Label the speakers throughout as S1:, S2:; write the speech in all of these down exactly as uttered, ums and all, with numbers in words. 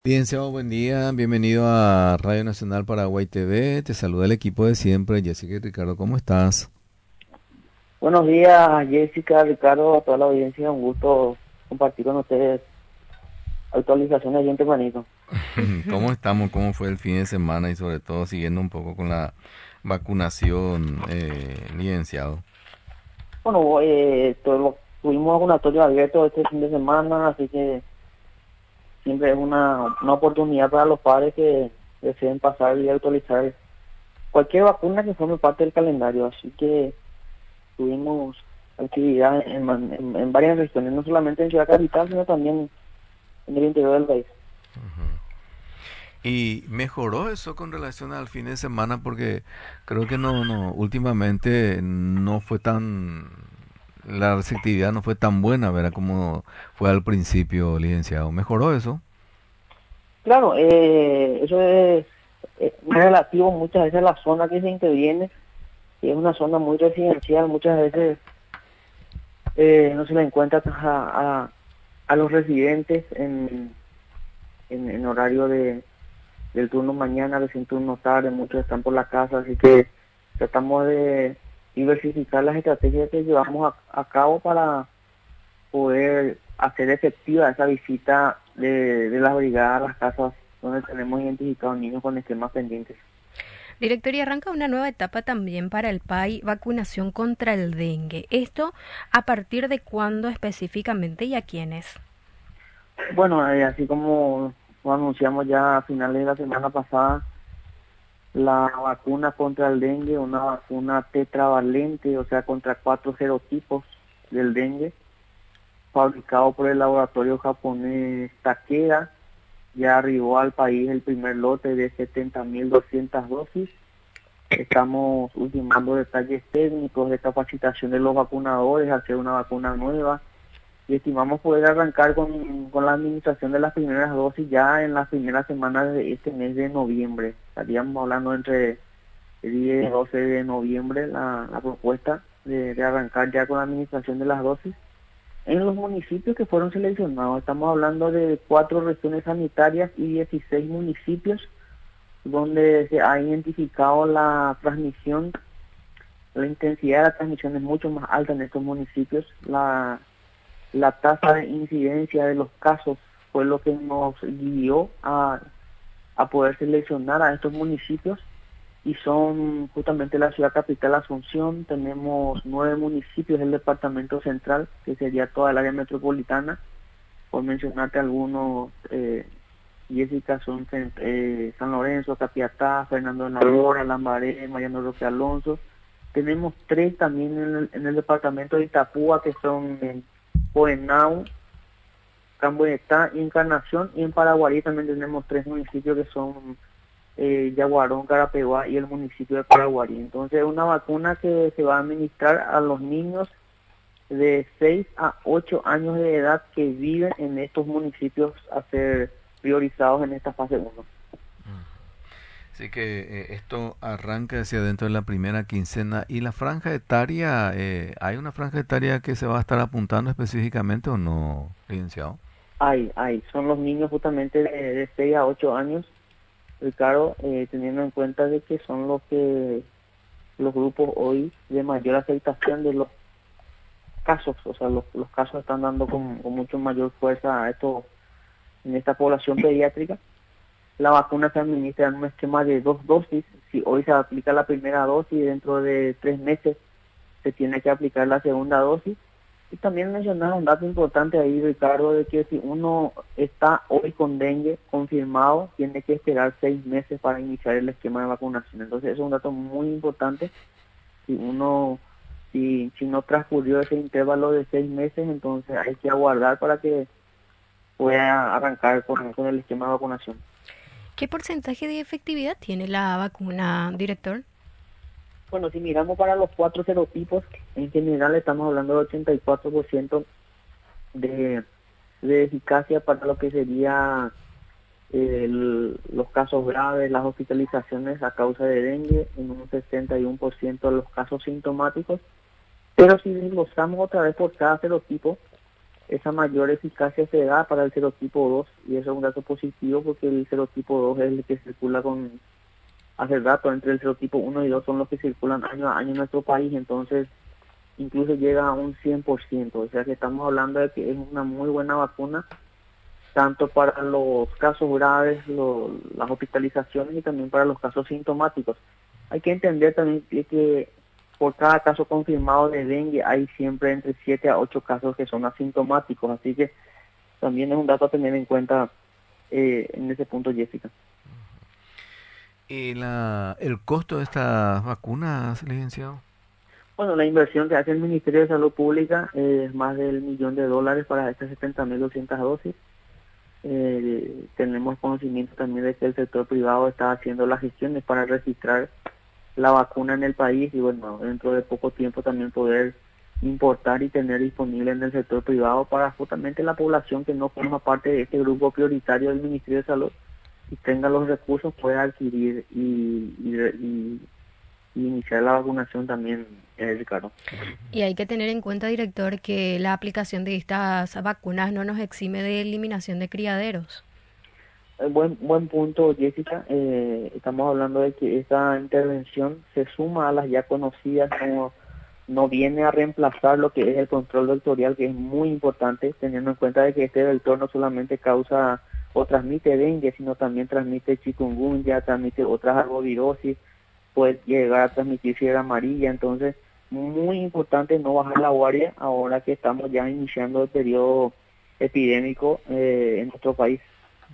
S1: Bien, Seba, buen día. Bienvenido a Radio Nacional Paraguay T V. Te saluda el equipo de siempre. Jessica y Ricardo, ¿cómo estás?
S2: Buenos días, Jessica, Ricardo, a toda la audiencia. Un gusto compartir con ustedes actualizaciones bien tempranito.
S1: ¿Cómo estamos? ¿Cómo fue el fin de semana? Y sobre todo siguiendo un poco con la vacunación, eh, licenciado.
S2: Bueno, eh, todo- tuvimos vacunatorio abierto este fin de semana, así que siempre es una, una oportunidad para los padres que deseen pasar y actualizar cualquier vacuna que forme parte del calendario. Así que tuvimos actividad en, en- en- en varias regiones, no solamente en Ciudad Capital, sino también en el interior del país.
S1: ¿Y mejoró eso con relación al fin de semana? Porque creo que no, no, últimamente no fue tan, la receptividad no fue tan buena, ¿verdad? Como fue al principio, licenciado. ¿Mejoró eso?
S2: Claro, eh, eso es, eh, relativo muchas veces a la zona que se interviene, y es una zona muy residencial, muchas veces eh, no se le encuentra a, a, a los residentes en, en, en horario de, del turno mañana, del turno tarde, muchos están por la casa, así que tratamos de diversificar las estrategias que llevamos a, a cabo para poder hacer efectiva esa visita de, de las brigadas a las casas donde tenemos identificados niños con esquemas pendientes.
S3: Director, y arranca una nueva etapa también para el P A I, vacunación contra el dengue. ¿Esto a partir de cuándo específicamente y a quiénes?
S2: Bueno, eh, así como lo anunciamos ya a finales de la semana pasada, la vacuna contra el dengue, una vacuna tetravalente, o sea, contra cuatro serotipos del dengue, fabricado por el laboratorio japonés Takeda, ya arribó al país el primer lote de setenta mil doscientas dosis. Estamos ultimando detalles técnicos de capacitación de los vacunadores, hacer una vacuna nueva y estimamos poder arrancar con, con la administración de las primeras dosis ya en las primeras semanas de este mes de noviembre. Estaríamos hablando entre diez y doce de noviembre la, la propuesta de, de arrancar ya con la administración de las dosis. En los municipios que fueron seleccionados, estamos hablando de cuatro regiones sanitarias y dieciséis municipios donde se ha identificado la transmisión, la intensidad de la transmisión es mucho más alta en estos municipios. La la tasa de incidencia de los casos fue lo que nos guió a, a poder seleccionar a estos municipios y son justamente la ciudad capital Asunción, tenemos nueve municipios del departamento central, que sería toda el área metropolitana, por mencionarte algunos, eh, Jessica, son eh, San Lorenzo, Capiatá, Fernando de la Mora, Lambaré, Mariano Roque Alonso. Tenemos tres también en el, en el departamento de Itapúa, que son en Poenau, Camboyetá y Encarnación, y en Paraguarí también tenemos tres municipios que son eh, Yaguarón, Carapeguá y el municipio de Paraguarí. Entonces es una vacuna que se va a administrar a los niños de seis a ocho años de edad que viven en estos municipios a ser priorizados en esta fase uno.
S1: Así que eh, esto arranca hacia dentro de la primera quincena. ¿Y la franja etaria, eh, hay una franja etaria que se va a estar apuntando específicamente o no, licenciado?
S2: Hay, hay, son los niños justamente de, de seis a ocho años, Ricardo, eh, teniendo en cuenta de que son los que los grupos hoy de mayor aceptación de los casos, o sea, los, los casos están dando con, con mucho mayor fuerza a esto en esta población pediátrica. La vacuna se administra en un esquema de dos dosis. Si hoy se aplica la primera dosis, dentro de tres meses se tiene que aplicar la segunda dosis. Y también mencionar un dato importante ahí, Ricardo, de que si uno está hoy con dengue confirmado, tiene que esperar seis meses para iniciar el esquema de vacunación. Entonces, eso es un dato muy importante. Si uno, si, si no transcurrió ese intervalo de seis meses, entonces hay que aguardar para que pueda arrancar con, con el esquema de vacunación.
S3: ¿Qué porcentaje de efectividad tiene la vacuna, director?
S2: Bueno, si miramos para los cuatro serotipos, en general estamos hablando de ochenta y cuatro por ciento de, de eficacia para lo que sería el- los casos graves, las hospitalizaciones a causa de dengue, en un sesenta y uno por ciento de los casos sintomáticos. Pero si desglosamos otra vez por cada serotipo, esa mayor eficacia se da para el serotipo dos, y eso es un dato positivo porque el serotipo dos es el que circula con hace rato. Entre el serotipo uno y dos son los que circulan año a año en nuestro país, entonces incluso llega a un cien por ciento, o sea que estamos hablando de que es una muy buena vacuna, tanto para los casos graves, lo, las hospitalizaciones y también para los casos sintomáticos. Hay que entender también que, que por cada caso confirmado de dengue hay siempre entre siete a ocho casos que son asintomáticos, así que también es un dato a tener en cuenta eh, en ese punto, Jessica.
S1: ¿Y la, el costo de estas vacunas, licenciado?
S2: Bueno, la inversión que hace el Ministerio de Salud Pública es más del millón de dólares para estas setenta mil doscientas dosis. Eh, tenemos conocimiento también de que el sector privado está haciendo las gestiones para registrar la vacuna en el país y bueno, dentro de poco tiempo también poder importar y tener disponible en el sector privado para justamente la población que no forma parte de este grupo prioritario del Ministerio de Salud y tenga los recursos, pueda adquirir y, y, y, y iniciar la vacunación también, eh, Ricardo.
S3: Y hay que tener en cuenta, director, que la aplicación de estas vacunas no nos exime de eliminación de criaderos.
S2: Eh, Buen, buen punto, Jessica. Eh, estamos hablando de que esta intervención se suma a las ya conocidas, no, no viene a reemplazar lo que es el control vectorial, que es muy importante, teniendo en cuenta de que este vector no solamente causa o transmite dengue, sino también transmite chikungunya, transmite otras arbovirosis, puede llegar a transmitir fiebre amarilla. Entonces, muy importante no bajar la guardia ahora que estamos ya iniciando el periodo epidémico eh, en nuestro país.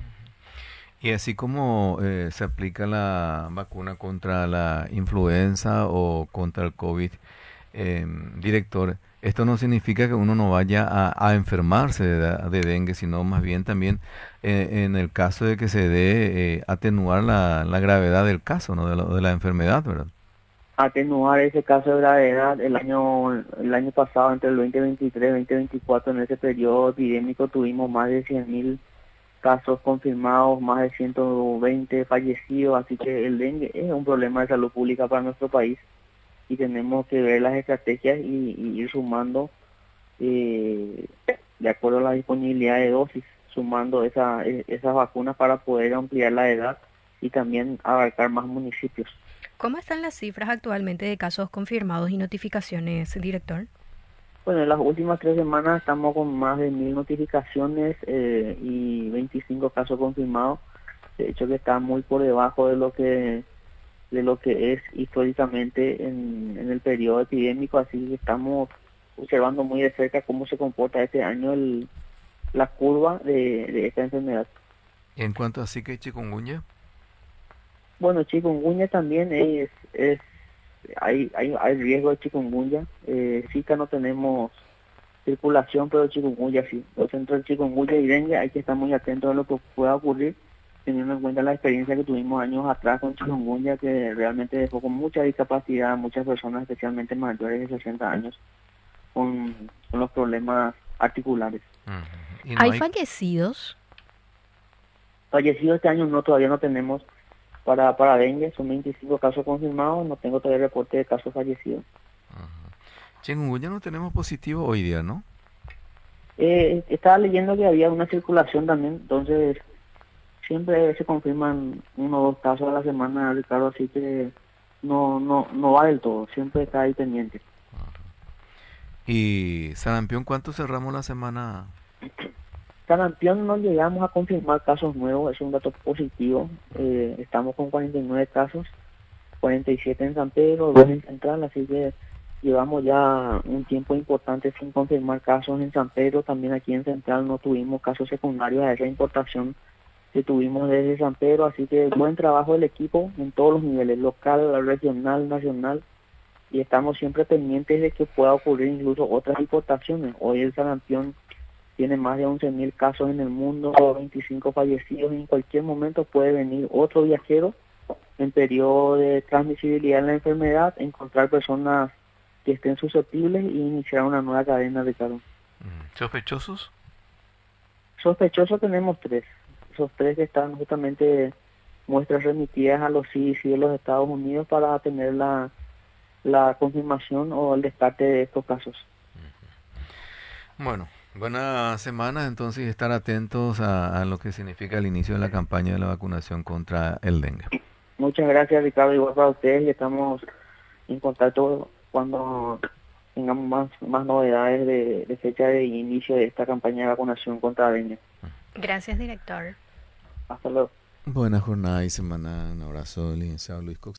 S1: Y así como eh, se aplica la vacuna contra la influenza o contra el COVID, eh, director, esto no significa que uno no vaya a, a enfermarse de, de dengue, sino más bien también eh, en el caso de que se dé eh, atenuar la, la gravedad del caso, ¿no? De, lo- de la enfermedad, ¿verdad?
S2: Atenuar ese caso de gravedad. El año el año pasado, entre el veinte veintitrés y veinte veinticuatro, en ese periodo epidémico tuvimos más de cien mil casos confirmados, más de ciento veinte fallecidos, así que el dengue es un problema de salud pública para nuestro país y tenemos que ver las estrategias y, y ir sumando eh, de acuerdo a la disponibilidad de dosis, sumando esa, e- esas vacunas para poder ampliar la edad y también abarcar más municipios.
S3: ¿Cómo están las cifras actualmente de casos confirmados y notificaciones, director?
S2: Bueno, en las últimas tres semanas estamos con más de mil notificaciones eh, y veinticinco casos confirmados. De hecho, que está muy por debajo de lo que de lo que es históricamente en, en el periodo epidémico, así que estamos observando muy de cerca cómo se comporta este año el, la curva de, de esta enfermedad.
S1: En cuanto a Zika y chikungunya,
S2: Bueno, chikungunya también es, es hay, hay, hay riesgo de chikungunya. Eh, Zika no tenemos circulación, pero chikungunya sí. Entonces, entre el chikungunya y dengue hay que estar muy atentos a lo que pueda ocurrir, teniendo en cuenta la experiencia que tuvimos años atrás con chikungunya, que realmente dejó con mucha discapacidad a muchas personas, especialmente mayores de sesenta años, con, con los problemas articulares.
S1: ujú, y no
S3: ¿Hay
S1: hay,
S3: fallecidos?
S2: Fallecidos este año no, todavía no tenemos para, para dengue, son veinticinco casos confirmados, no tengo todavía reporte de casos fallecidos.
S1: ujú. Chikungunya no tenemos positivo hoy día, ¿no?
S2: Eh, estaba leyendo que había una circulación también, entonces siempre se confirman uno o dos casos a la semana, Ricardo, así que no no no va del todo, siempre está ahí pendiente.
S1: Y sarampión, ¿cuánto cerramos la semana?
S2: Sarampión no llegamos a confirmar casos nuevos, es un dato positivo. Eh, estamos con cuarenta y nueve casos, cuarenta y siete en San Pedro, dos en Central, así que llevamos ya un tiempo importante sin confirmar casos en San Pedro. También aquí en Central no tuvimos casos secundarios a esa importación que tuvimos desde San Pedro, así que buen trabajo del equipo en todos los niveles, local, regional, nacional, y estamos siempre pendientes de que pueda ocurrir incluso otras importaciones. Hoy el sarampión tiene más de once mil casos en el mundo, veinticinco fallecidos, y en cualquier momento puede venir otro viajero en periodo de transmisibilidad en la enfermedad, encontrar personas que estén susceptibles y iniciar una nueva cadena, Ricardo.
S1: Mm, ¿Sospechosos?
S2: Sospechosos tenemos tres, esos tres que están justamente muestras remitidas a los C D C de los Estados Unidos para tener la, la confirmación o el descarte de estos casos.
S1: Bueno, Buena semana, entonces, y estar atentos a, a lo que significa el inicio de la campaña de la vacunación contra el dengue.
S2: Muchas gracias, Ricardo, igual para ustedes, y estamos en contacto cuando tengamos más, más novedades de, de fecha de inicio de esta campaña de vacunación contra dengue.
S3: Gracias, director.
S2: Hasta luego.
S1: Buena jornada y semana. Un abrazo del licenciado Luis Cox.